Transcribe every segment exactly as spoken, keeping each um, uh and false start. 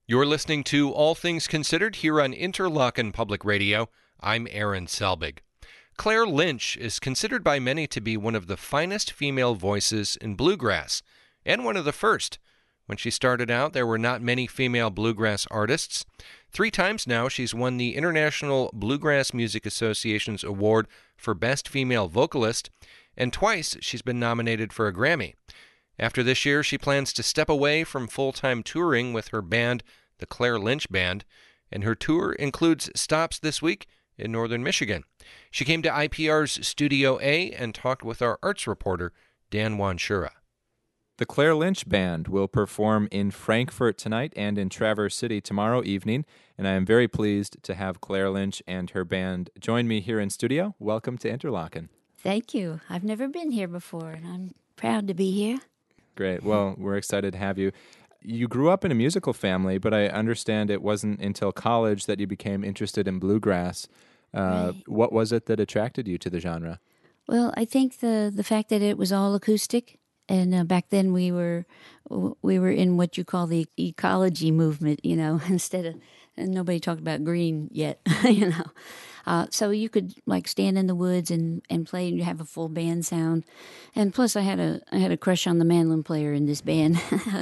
You're listening to All Things Considered here on Interlochen Public Radio. I'm Aaron Selbig. Claire Lynch is considered by many to be one of the finest female voices in bluegrass, and one of the first. When she started out, there were not many female bluegrass artists. Three times now, she's won the International Bluegrass Music Association's award for Best Female Vocalist, and twice she's been nominated for a Grammy. After this year, she plans to step away from full-time touring with her band, the Claire Lynch Band, and her tour includes stops this week in northern Michigan. She came to I P R's Studio A and talked with our arts reporter, Dan Wanshura. The Claire Lynch Band will perform in Frankfort tonight and in Traverse City tomorrow evening, and I am very pleased to have Claire Lynch and her band join me here in studio. Welcome to Interlochen. Thank you. I've never been here before, and I'm proud to be here. Great. Well, we're excited to have you. You grew up in a musical family, but I understand it wasn't until college that you became interested in bluegrass. Uh, Right. What was it that attracted you to the genre? Well, I think the the fact that it was all acoustic, and uh, back then we were we were in what you call the ecology movement, you know, instead of and nobody talked about green yet, you know. Uh, so you could like stand in the woods and, and play, and you have a full band sound. And plus, I had a I had a crush on the mandolin player in this band.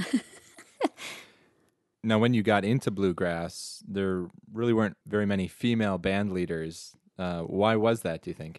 Now, when you got into bluegrass, there really weren't very many female band leaders. Uh, why was that, do you think?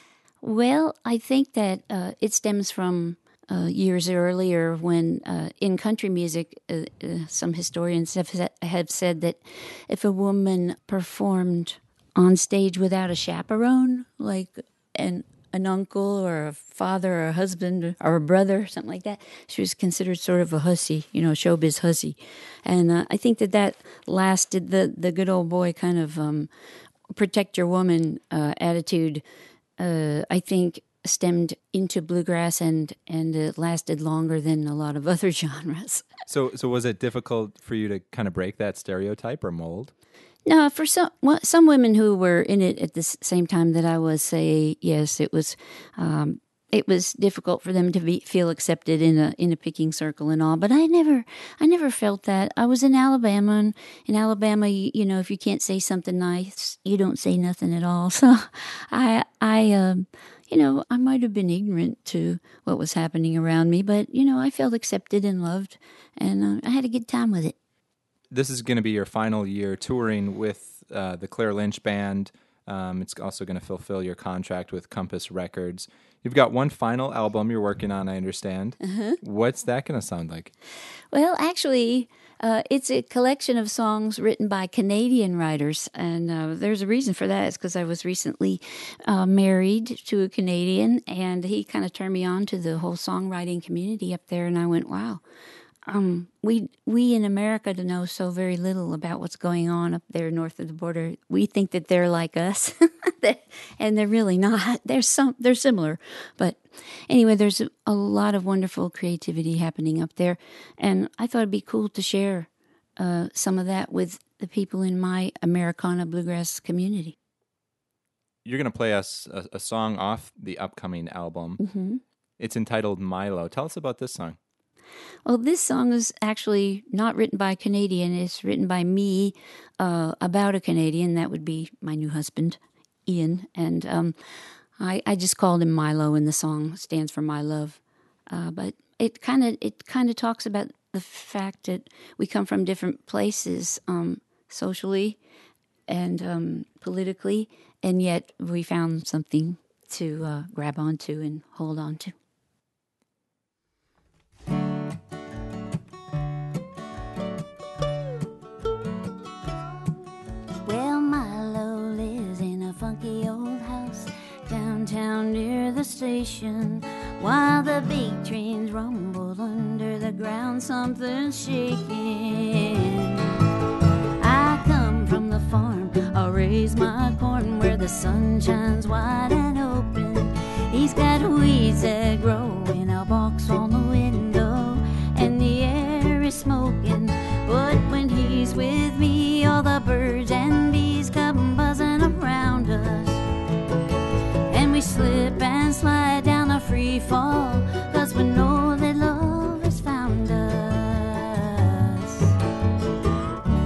Well, I think that uh, it stems from uh, years earlier when uh, in country music, uh, uh, some historians have, sa- have said that if a woman performed on stage without a chaperone, like an an uncle or a father or a husband or a brother, something like that, she was considered sort of a hussy, you know, showbiz hussy. And uh, I think that that lasted, the, the good old boy kind of um, protect your woman uh, attitude, uh, I think stemmed into bluegrass and, and it lasted longer than a lot of other genres. So, so was it difficult for you to kind of break that stereotype or mold? No, for some well, some women who were in it at the s- same time that I was, say yes, it was um, it was difficult for them to be feel accepted in a in a picking circle and all. But I never I never felt that. I was in Alabama, and in Alabama, you, you know, if you can't say something nice, you don't say nothing at all. So I I um, you know I might have been ignorant to what was happening around me, but you know I felt accepted and loved, and uh, I had a good time with it. This is going to be your final year touring with uh, the Claire Lynch Band. Um, it's also going to fulfill your contract with Compass Records. You've got one final album you're working on, I understand. Uh-huh. What's that going to sound like? Well, actually, uh, it's a collection of songs written by Canadian writers, and uh, there's a reason for that. It's because I was recently uh, married to a Canadian, and he kind of turned me on to the whole songwriting community up there, and I went, wow. Um, we we in America know so very little about what's going on up there north of the border. We think that they're like us, and they're really not. They're some they're similar, but anyway, there's a, a lot of wonderful creativity happening up there, and I thought it'd be cool to share uh, some of that with the people in my Americana bluegrass community. You're going to play us a, a song off the upcoming album. Mm-hmm. It's entitled Milo. Tell us about this song. Well, this song is actually not written by a Canadian. It's written by me uh, about a Canadian. That would be my new husband, Ian. And um, I, I just called him Milo, and the song stands for My Love. Uh, but it kind of it kind of talks about the fact that we come from different places um, socially and um, politically, and yet we found something to uh, grab onto and hold on to. Well, Milo lives in a funky old house downtown near the station. While the big trains rumble under the ground, something's shaking. I come from the farm, I raise my corn where the sun shines wide and open. He's got weeds that grow in a box on the window, and the air is smoking. But when he's with me, all the birds and bees come buzzing around us, and we slip and slide down a free fall, 'cause we know that love has found us.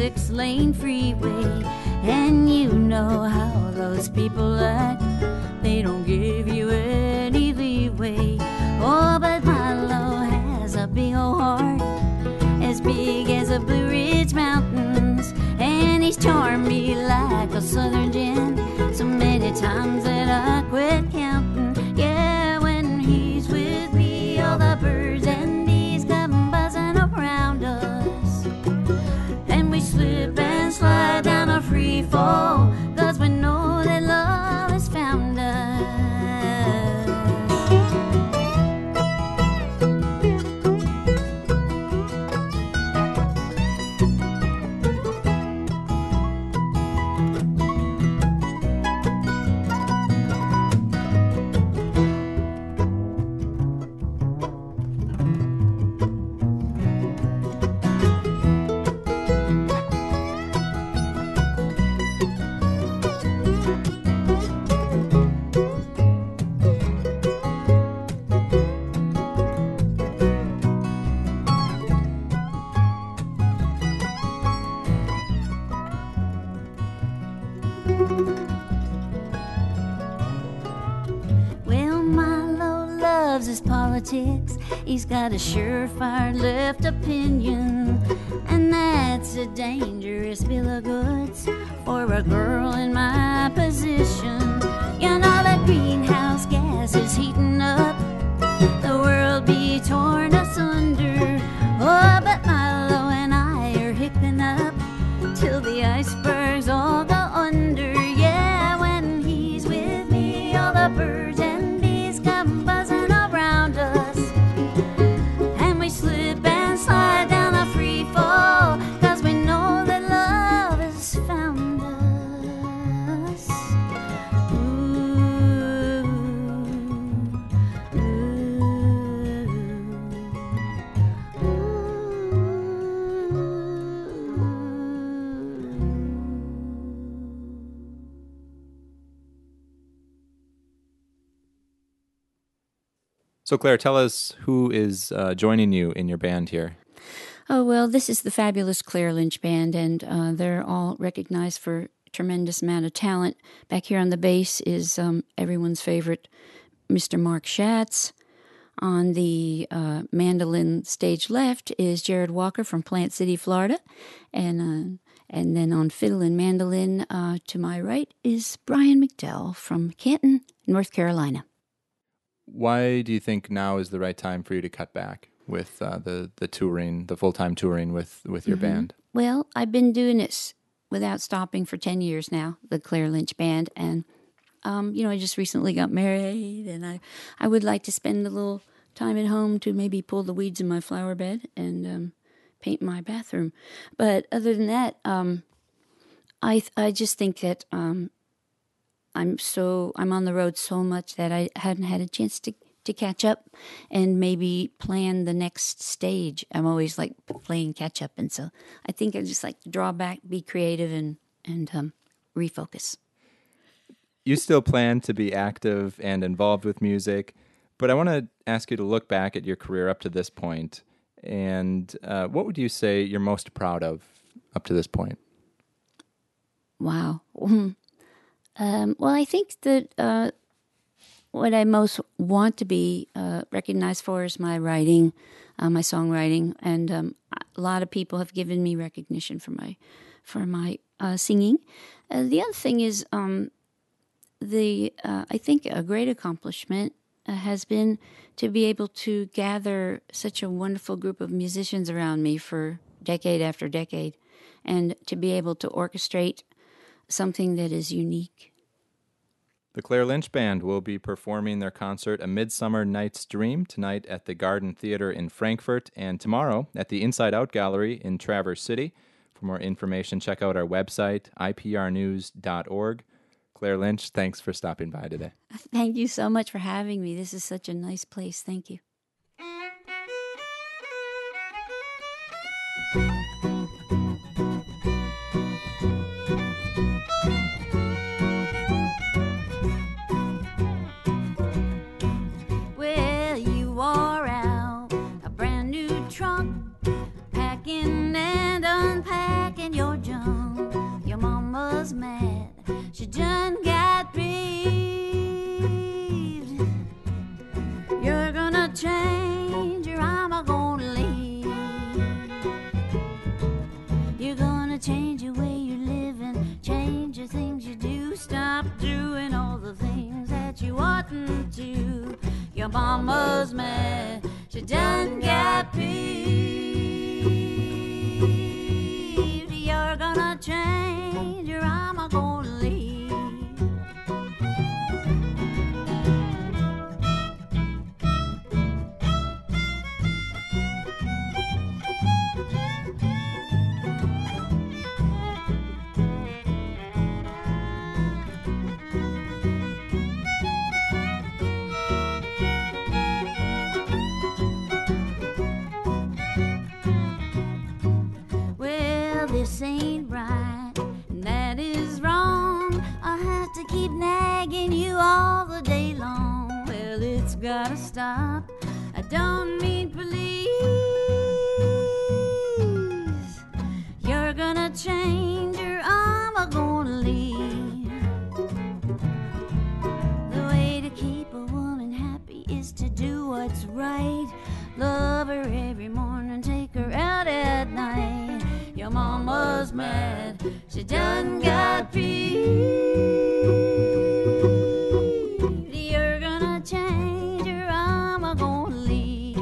six-lane freeway. And you know how those people act, they don't give you any leeway. Oh, but Milo has a big old heart, as big as the Blue Ridge Mountains, and he's charmed me like a southern gin so many times that I quit counting. Yeah, when he's with me, all the birds and bees come buzzing around us, and we slip and slide down a free fall, 'cause we know that love has found us. Politics. He's got a surefire left opinion, and that's a dangerous bill of goods for a girl in my position. You know that greenhouse gas is heating up, the world be torn asunder. Oh, but Milo and I are hicking up till the icebergs all go under. Yeah, when he's with me, all the birds and bees come buzzing around us, and we slip and slide down a free fall, 'cause we know that love has found us. Ooh, ooh, So, Claire, tell us who is uh, joining you in your band here. Oh, well, this is the fabulous Claire Lynch Band, and uh, they're all recognized for a tremendous amount of talent. Back here on the bass is um, everyone's favorite Mister Mark Schatz. On the uh, mandolin stage left is Jared Walker from Plant City, Florida. And uh, and then on fiddle and mandolin uh, to my right is Brian McDowell from Canton, North Carolina. Why do you think now is the right time for you to cut back with uh, the the touring, the full time touring with with your Mm-hmm. band? Well, I've been doing this without stopping for ten years now, the Claire Lynch Band, and um, you know, I just recently got married, and I I would like to spend a little time at home to maybe pull the weeds in my flower bed and um, paint my bathroom. But other than that, um, I I just think that um, I'm so I'm on the road so much that I hadn't had a chance to, to catch up and maybe plan the next stage. I'm always like playing catch up, and so I think I just like to draw back, be creative, and and um, refocus. You still plan to be active and involved with music, but I want to ask you to look back at your career up to this point, and uh, what would you say you're most proud of up to this point? Wow. Um, well, I think that uh, what I most want to be uh, recognized for is my writing, uh, my songwriting, and um, a lot of people have given me recognition for my for my uh, singing. Uh, the other thing is, um, the uh, I think a great accomplishment uh, has been to be able to gather such a wonderful group of musicians around me for decade after decade, and to be able to orchestrate something that is unique. The Claire Lynch Band will be performing their concert A Midsummer Night's Dream tonight at the Garden Theater in Frankfurt and tomorrow at the Inside Out Gallery in Traverse City. For more information, check out our website, I P R news dot org. Claire Lynch, thanks for stopping by today. Thank you so much for having me. This is such a nice place. Thank you. Well, you wore out a brand new trunk, packing and unpacking your stop doing all the things that you oughtn't to. Your mama's mad, she done got peeved. You're gonna change or I'm a gonna leave. This ain't right, and that is wrong. I have to keep nagging you all the day long. Well, it's gotta stop. I don't mean please. You're gonna change or I'm a gonna leave. The way to keep a woman happy is to do what's right. Love her every morning, take her out at night. Your mama's mad, she done got peeved. You're gonna change or I'm a gonna leave.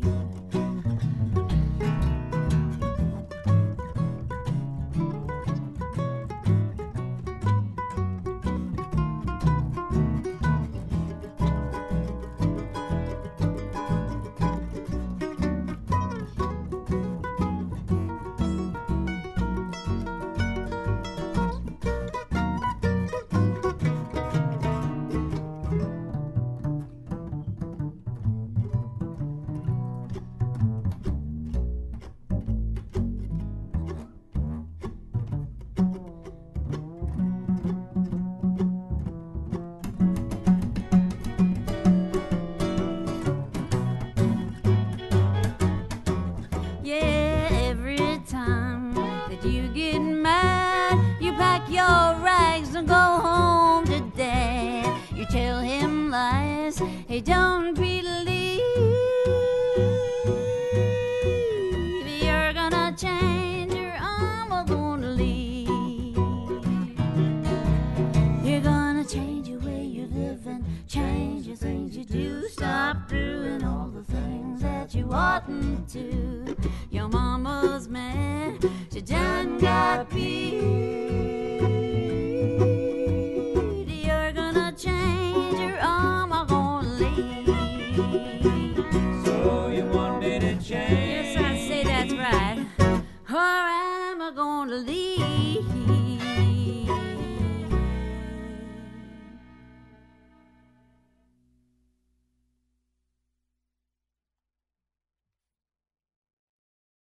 Hey, don't believe you're gonna change or I'm a gonna leave. You're gonna change the way you live and change the things you do. Stop doing all the things that you oughtn't to. Your mama's mad, she done got peeved. You're gonna change or I'm a gonna leave.